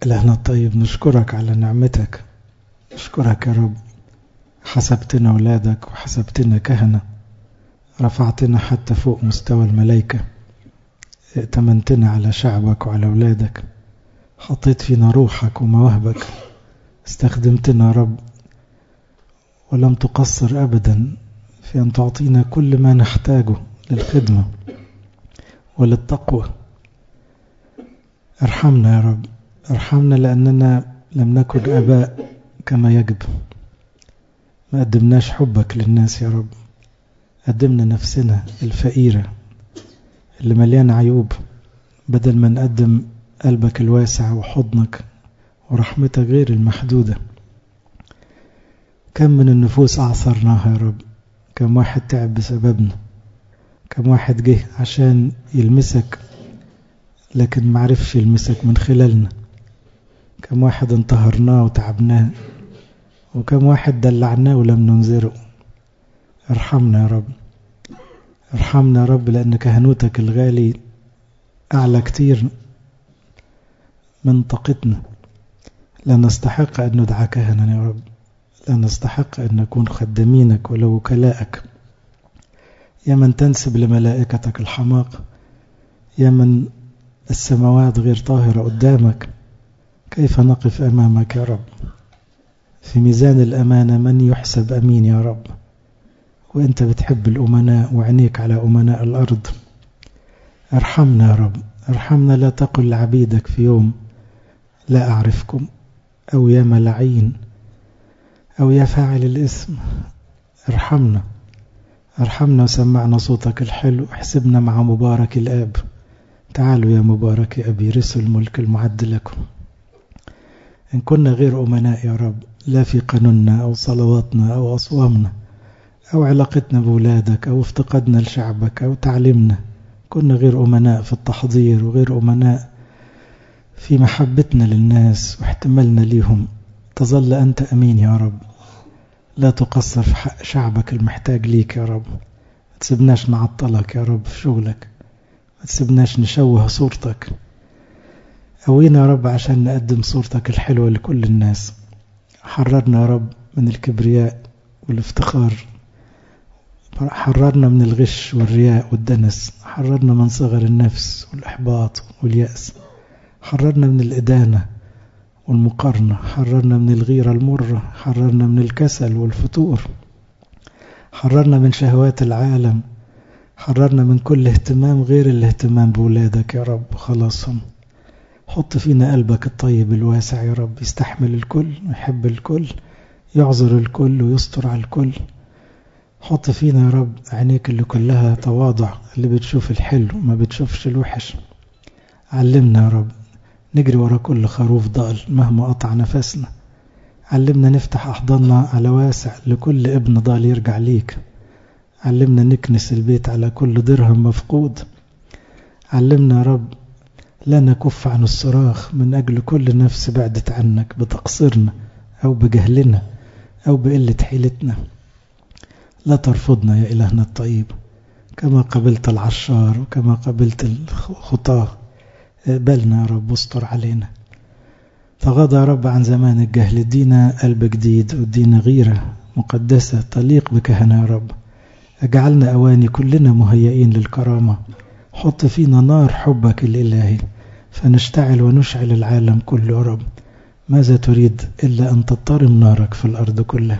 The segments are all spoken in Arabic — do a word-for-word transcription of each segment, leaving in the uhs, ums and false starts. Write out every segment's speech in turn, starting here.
إلهنا الطيب، نشكرك على نعمتك. نشكرك يا رب، حسبتنا أولادك وحسبتنا كهنة، رفعتنا حتى فوق مستوى الملائكة، ائتمنتنا على شعبك وعلى أولادك، حطيت فينا روحك ومواهبك، استخدمتنا يا رب ولم تقصر أبدا في أن تعطينا كل ما نحتاجه للخدمة وللتقوى. ارحمنا يا رب، ارحمنا لأننا لم نكن آباء كما يجب، ما قدمناش حبك للناس يا رب، قدمنا نفسنا الفقيرة اللي مليان عيوب بدل ما نقدم قلبك الواسع وحضنك ورحمتك غير المحدودة. كم من النفوس أعثرناها يا رب، كم واحد تعب بسببنا، كم واحد جه عشان يلمسك لكن معرفش يلمسك من خلالنا، كم واحد انتهرناه وتعبناه، وكم واحد دلعناه ولم ننذره. ارحمنا يا رب، ارحمنا يا رب، لأن كهنوتك الغالي أعلى كتير من طاقتنا. لا نستحق أن ندعى كهنا يا رب، لا نستحق أن نكون خدامينك ولا وكلاءك. يا من تنسب لملائكتك الحماق، يا من السماوات غير طاهرة قدامك، كيف نقف أمامك يا رب؟ في ميزان الأمانة من يحسب أمين يا رب؟ وأنت بتحب الأمناء وعينيك على أمناء الأرض. ارحمنا يا رب، ارحمنا. لا تقل لعبيدك في يوم لا أعرفكم، أو يا ملعين، أو يا فاعل الإثم. ارحمنا، ارحمنا وسمعنا صوتك الحلو. احسبنا مع مبارك الآب. تعالوا يا مبارك أبي، رثوا الملك المعد لكم. إن كنا غير أمناء يا رب، لا في قانوننا أو صلواتنا أو أصوامنا أو علاقتنا بولادك أو افتقادنا لشعبك أو تعليمنا، كنا غير أمناء في التحضير وغير أمناء في محبتنا للناس واحتمالنا ليهم، تظل أنت أمين يا رب. لا تقصر في حق شعبك المحتاج ليك يا رب. ما تسيبناش نعطلك يا رب في شغلك، ما تسيبناش نشوه صورتك. قوينا يا رب عشان نقدم صورتك الحلوة لكل الناس. حررنا يا رب من الكبرياء والافتخار، حررنا من الغش والرياء والدنس، حررنا من صغر النفس والإحباط واليأس، حررنا من الإدانة والمقارنة، حررنا من الغيرة المرة، حررنا من الكسل والفتور، حررنا من شهوات العالم، حررنا من كل اهتمام غير الاهتمام بولادك يا رب وخلاصهم. حط فينا قلبك الطيب الواسع يا رب، يستحمل الكل ويحب الكل، يعذر الكل ويستر على الكل. حط فينا يا رب عينيك اللي كلها تواضع، اللي بتشوف الحلو ما بتشوفش الوحش. علمنا يا رب نجري ورا كل خروف ضال مهما قطع نفسنا. علمنا نفتح أحضاننا على واسع لكل ابن ضال يرجع ليك. علمنا نكنس البيت على كل درهم مفقود. علمنا يا رب لا نكف عن الصراخ من أجل كل نفس بعدت عنك بتقصيرنا أو بجهلنا أو بقلة حيلتنا. لا ترفضنا يا إلهنا الطيب، كما قبلت العشار وكما قبلت الخطاه. اقبلنا يا رب واستر علينا. تغاضى يا رب عن زمان الجهل، ادينا قلب جديد وادينا غيرة مقدسة تليق بكهنة يا رب. اجعلنا أواني كلنا مهيئين للكرامة. حط فينا نار حبك الإلهي فنشتعل ونشعل العالم كله يا رب. ماذا تريد إلا أن تضطرم نارك في الأرض كلها.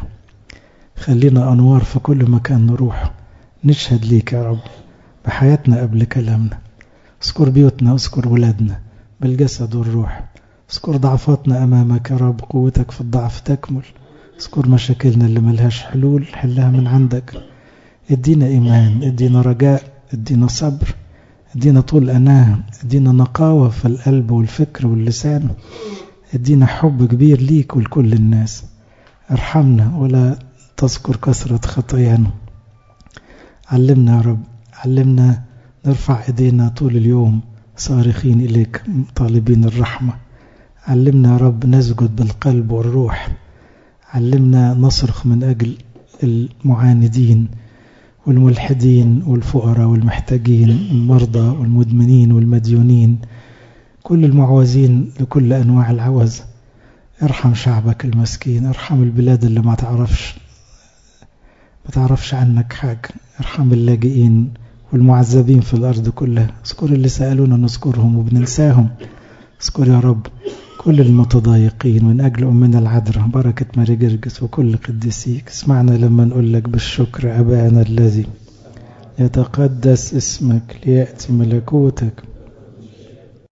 خلينا أنوار في كل مكان نروح، نشهد ليك يا رب بحياتنا قبل كلامنا. اذكر بيوتنا، اذكر ولادنا بالجسد والروح. اذكر ضعفاتنا أمامك يا رب، قوتك في الضعف تكمل. اذكر مشاكلنا اللي ملهاش حلول، حلها من عندك. ادينا إيمان، ادينا رجاء، ادينا صبر، ادينا طول أناه، ادينا نقاوة في القلب والفكر واللسان. ادينا حب كبير ليك ولكل الناس. ارحمنا ولا تذكر كثرة خطايانا. علمنا يا رب، علمنا نرفع ايدينا طول اليوم صارخين إليك طالبين الرحمة. علمنا يا رب نسجد بالقلب والروح. علمنا نصرخ من أجل المعاندين والملحدين والفقراء والمحتاجين، المرضى والمدمنين والمديونين، كل المعوزين لكل أنواع العوز. ارحم شعبك المسكين، ارحم البلاد اللي ما تعرفش ما تعرفش عنك حاجة، ارحم اللاجئين والمعذبين في الأرض كلها. اذكر اللي سألونا نذكرهم وبننساهم، اذكر يا رب كل المتضايقين من أجل أمنا العذراء بركة ماري جرجس وكل قديسيك. اسمعنا لما نقول لك بالشكر: أبانا الذي يتقدس اسمك، ليأتي ملكوتك،